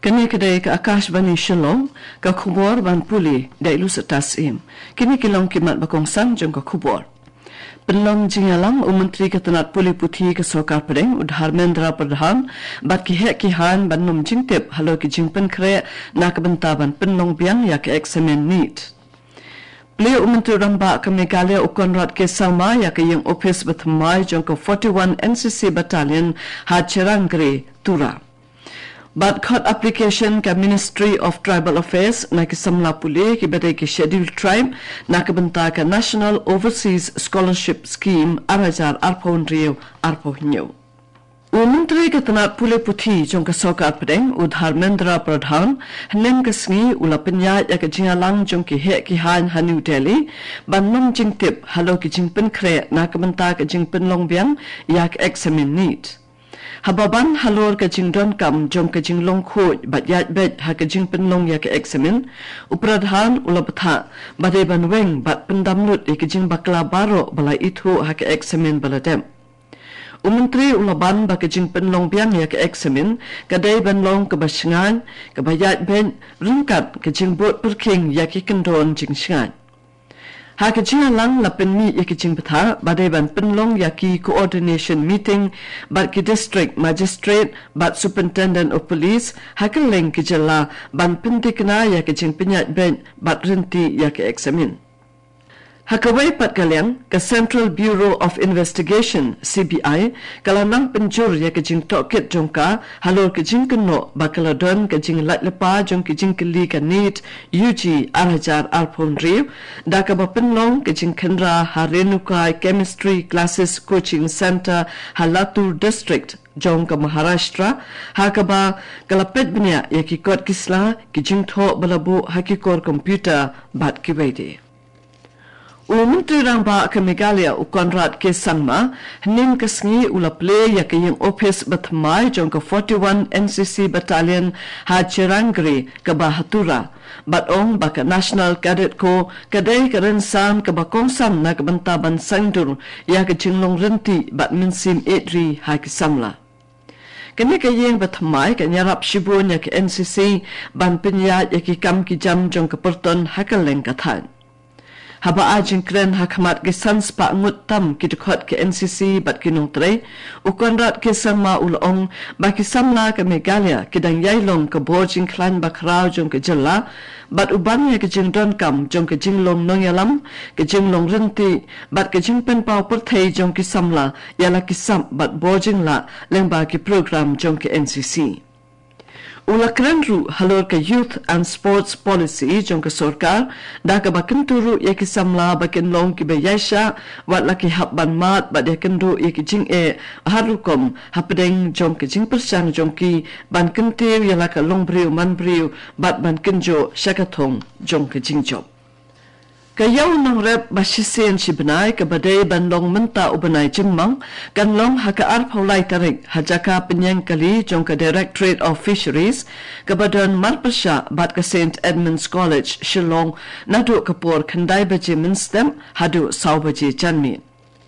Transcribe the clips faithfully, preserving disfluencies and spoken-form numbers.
Kini kedai ke Akashvani Shillong ka khubor ban puli dai lu setas im. Kini kilong kimat bakong sang jong ka khubor. Penlong jingalang umentri ketenat puli putih ke Sarkar Padang Udharmendra Pradhan bat ki hek ki han ban num jingtip halo ki jingpen kre na kebentaban penlong biang ya ke eksamen neat. Beliau umentri ramba ke Meghalaya Ukonrat ke Sama ya ke yang office bertemai jong ke forty-one N C C Battalion Hacherangre Tura. But court application ke Ministry of Tribal Affairs na ke Samla Pule ki badai ke Scheduled Tribe na ke bentar ke National Overseas Scholarship Scheme arajar arpon rio arpo hinyo. Menteri Ketenat Pule Putih jong ke Sarkar Padang Udharmendra Pradhan henem ke sengi ula penyat ya ke jingalang jong ke hek ki han ha New Delhi ban nom jingtip halo ki jingpen kre na ke bentar ke jingpen longbiang ya ke eksamen neat. Hababan halor ke jingdon kam jom ke jinglong khoj bat yat bet ha ke jingpen long ya ke eksamen upradhan ula betha badai ban weng bat pendamlut ya ke jing bakla baro balai itu ha ke eksamen baladem. Umentri ulaban ba ke jingpen long biang ya ke eksamen kadai ban long ke basengan ke bayat ben ringkat ke jingbot perking ya ke kendon jing sengan. Ha ke jingalang la penmi ya ke jing betha badai ban penlong ya ki coordination meeting bat ki district magistrate bat superintendent of police ha ke leng ke jela ban pentikna ya ke jing penyat ben bat renti ya ke eksamen. Hakawai pat kaliang ke Central Bureau of Investigation C B I kalanang penjur ya ke jing tokit jongka halor ke jing keno bakaladon ke jing lat lepa jong ke jing keli ke neat U G arajar arpon riu da ka bapenlong ke jing kendra harenukai chemistry classes coaching center Halatur district jong ke Maharashtra hakaba kalapet benya ya ki kot kisla ke jing tho balabu hakikor komputer bat ki wede. Menteri ramba ke Meghalaya Ukonrat ke Sangma henim ke sengi ula play ya ke yang office bertemai jong ke forty-one N C C Battalion Hacherangre ke Bahatura batong baka National Cadet Corps kadai ke rensan ke bakongsan na ke bentaban sangdur ya ke jinglong renti bat minsim edri ha ke samla. Kini ke yang bertemai ke nyarap shibun ya ke N C C ban penyat ya ke kam ki jam jong ke perton ha ke leng kathan. Haba ajing kren hakamat ke sans pa ngut tam ki dekot ke N C C bat kinong tre ukonrat ke sama ulong baki samla ke Meghalaya kidang yailong ke bojing klan bakrau jong ke jela bat uban ya ke jingdon kam jong ke jinglong nongyalam ke jinglong renti bat ke jingpen pau perthei jong ke samla yala ki sam bat bojing la lengba ki program jong ke N C C. Ula kerenru halor ke Youth and Sports Policy jong ke Sarkar da ke bakenturu ya ke samla bakin long ki bayasha wat laki habban mat bat ya kendu ya ke jing e harukom hapedeng jong ke jing persang jong ki ban kentir ya laka long briu man briu bat ban kenjo syakatong jong ke jing job. Kayau nang rep basisen si benai ke badai bandong menta ubenai jengmang kan long haka arpau lai tarik hajaka penyang kali jong ke Directorate of Fisheries ke badan marpesha bat ke Saint Edmunds College Shillong nadu kapur kendai baji minstem hadu sau baji janmin.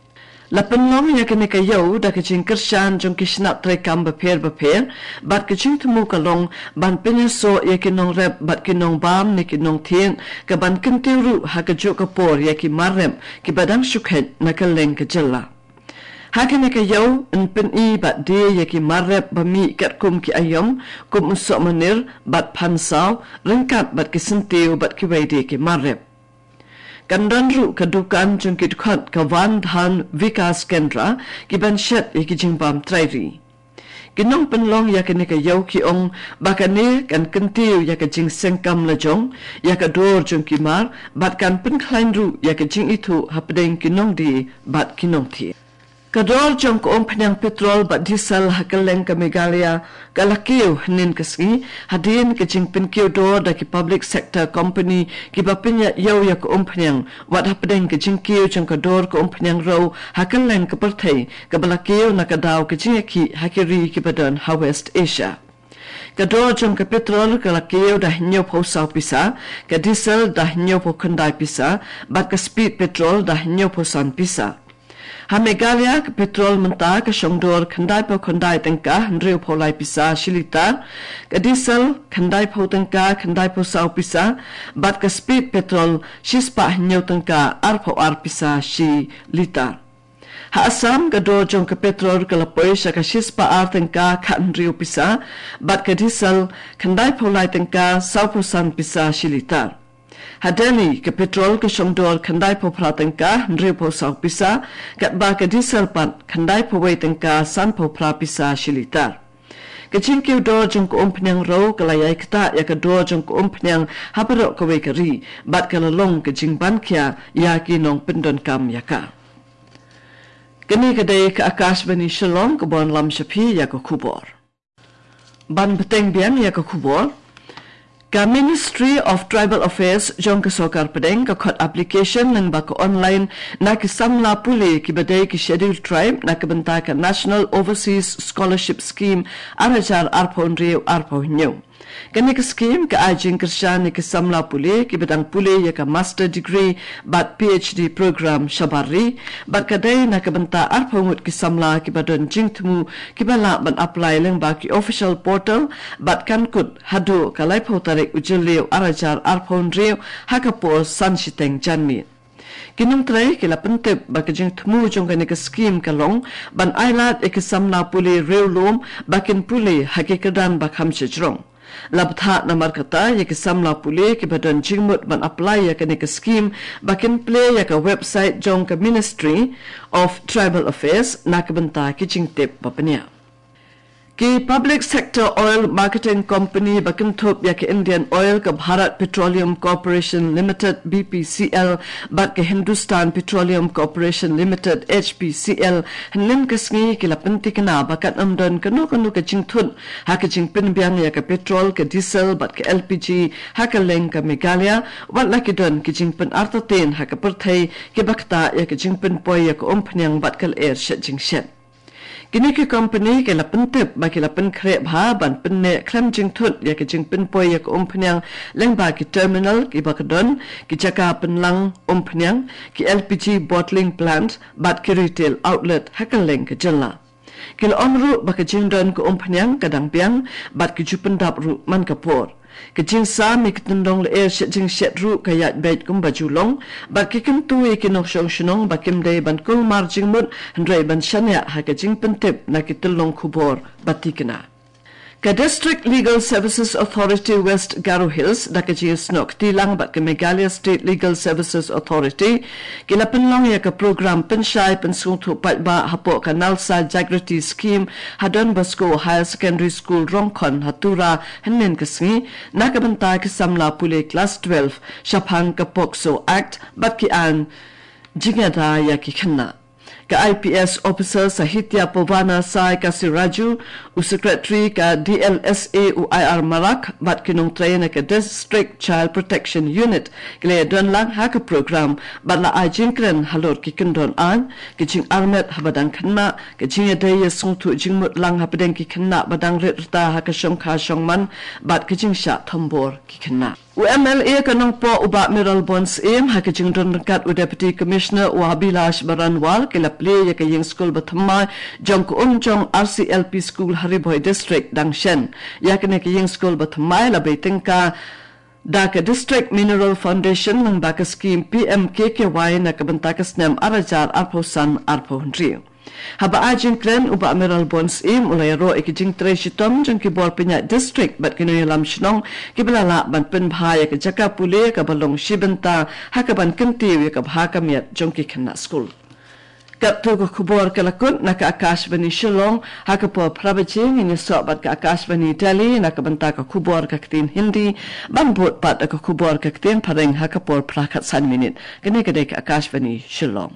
Lapan long ya kene kayau da ke jing kershan jong ki snap trekam beper beper bat ke jing temu kalong ban penyeso ya ke nong rep bat ke nong bam ne ke nong tien ke ban kentiru ha ke jo kapor ya ki marrem ki badang shukhet na ke leng ke jela. Ha kene kayau en pen i bat de ya ki marrep bami kat kum ki ayom kum usok menir bat pansau rengkat bat ke sentiu bat ki waide ki marrep. Kandanru kedukaan jong ki dukhat ke Van Dhan Vikas Kendra ki ban shet ya ki jingbam trairi. Kinong penlong ya ke ne ke yau ki ong bakane kan kentiu ya ke jing sengkam la jong ya ke dor jong ki mar bat kan pen klainru ya ke jing itu hapdeng kinong di bat kinong ti. Kadol jong ko om penyang petrol bat diesel hakeleng ke Meghalaya kalakiu henin kesengi hadin ke jing penkiu do da ki public sector company ki bapenya yau ya ko om penyang wat hapdeng ke jing kiu jong kador ko om penyang ro hakeleng ke perthei ke balakiu na kadau ke jing ki hakiri ki badan ha West Asia. Kador jong ke petrol kalakiu dah nyo po sau pisa ke diesel dah nyo po kendai pisa bat ke speed petrol dah nyo po san pisa. Ha Meghalaya ke petrol mentah ke Shongdor khandai po khandai tengka Hendreu polai pisa shilita ke diesel khandai po tengka khandai po sau pisa bat ke speed petrol shispa nyau tengka ar po ar pisa shi lita. Ha Assam ke do jong ke petrol ke lapoi sya ke shispa ar tengka khan Hendreu pisa bat ke diesel khandai polai tengka sau po san pisa shilita. Hadani ke petrol ke Shongdor khandai po phra tengka Hendreu po sau pisa kat ba ke diesel pat khandai po wei tengka san po phra pisa shilitar. Ke chingkiu do jong ko umpnyang ro ke layai kta ya ke do jong ko umpnyang haparo ke wei keri bat ke lalong ke jingban kya ya ki nong pendon kam yaka. Kini kedai ke Akashvani Shillong ke bon lam shapi ya ke kubor. Ban beteng biang ya ke kubor. Ka Ministry of Tribal Affairs jong ke sokar pedeng ke khot application nang ba ke online na ke samla puli ki badai ki scheduled tribe na ke benta ke National Overseas Scholarship Scheme arajar arpon riu arpo nyu. Kani ke scheme ke ajing kershan ni ke samla puli ki bedang puli ya ke master degree bat PhD program shabari bat kadai na ke benta arpo ngut ki samla ki badon jing temu ki bala ban apply leng ba ki official portal bat kan kut hadu kalai po tarik ujulio arajar arpon riu hakapo san shiteng janmi. Kinung tray kila pentip bakajing temu jong kani ke scheme kalong ban ailat ek samla puli riu lom bakin puli hakikadan bakham chejrong. Labtha namar kata ya ke samla puli ke badan jingmut ban apply ya kani ke scheme bakin play ya ke website jong ke Ministry of Tribal Affairs na ke benta ki jingtip bapania. Ki Public Sector Oil Marketing Company bakin thop ya ke Indian Oil ke Bharat Petroleum Corporation Limited B P C L bak ke Hindustan Petroleum Corporation Limited H P C L hnlim ke sngi ke lapenti kana bakat amdon kanu kanu ke jingthun ha ke jingpin biang ya ke petrol ke diesel bat ke L P G ha ke leng ke Meghalaya wat la ke don ke jingpin artaten ha ke perthai ke bakta ya ke jingpin poi ya ke ompnyang bat ke air shet jingshet. Kini ke company ke la pentip ba ke la pen krep ha ban penne klem jing thut ya ke jing pen poi ya ke umpnyang leng ba ke terminal ke ba ke don ke jaka penlang umpnyang ke L P G bottling plant bat ke retail outlet hakaleng ke jella. Ke onru ba ke jing don ke umpnyang kadang piang bat ke jupen dap ru man kapor. Ke jing sa mi ke tendong le air shet jing shet ru kayat bait kum bajulong ba ke kim tu e ke nok shong shnong ba kim dei ban kul mar jing mut hendrai ban shanya ha ke jing pentip na ke telong khubor batikna. Ka District Legal Services Authority West Garo Hills da ke jing snok tilang ba ke Meghalaya State Legal Services Authority ke la penlong ya ke program penshai pensung thu pat ba hapo ka Nalsa Jagrati Scheme Hadon Bosco Higher Secondary School Rongkon Hatura hennen ke sngi na ke benta ke samla pule class twelve Shapang ka Pokso Act bat ki an jingada ya ki khanna. Ka I P S officer Sahitya Povana Sai ka si Raju u secretary ka D L S A u I R Marak bat kinong train ka District Child Protection Unit kile don lang ha ka program bat la ajinkren halor ki kendon an ki jing armet habadang khanna ki jing day sung tu jing mut lang habadang ki khanna badang rita ha ka shong kha shong man bat ki jing sha thombor ki khanna. U M L A kanong po uba Miral Bonds aim ha ka jing don kat u Deputy Commissioner u Abilash Baranwal kila play ya ka ying school bathamma jong ko um jong R C L P School Hariboy District Dangshen ya ka ne ka ying school bathamma la baiting ka da ka District Mineral Foundation ng baka scheme P M K K Y na ka banta ka snem arajar arpo san arpo hundri. Haba ajing klen uba Amiral Bonds im ulay ro ikijing tre shitom jong kibor pinya district bat kinoy lam shnong kibalala ban pen bhaya ka jaka pule ka balong shibenta hakaban kintiw ka bhaka miat jong ki khanna school. Kap tu ko khubor kalakun na ka Akashvani Shillong hakapo prabaching ini sobat ka Akashvani Delhi na ka banta ka khubor ka ktin Hindi ban bot pat ka khubor ka ktin pareng hakapor prakat san minute kene kade ka Akashvani Shillong.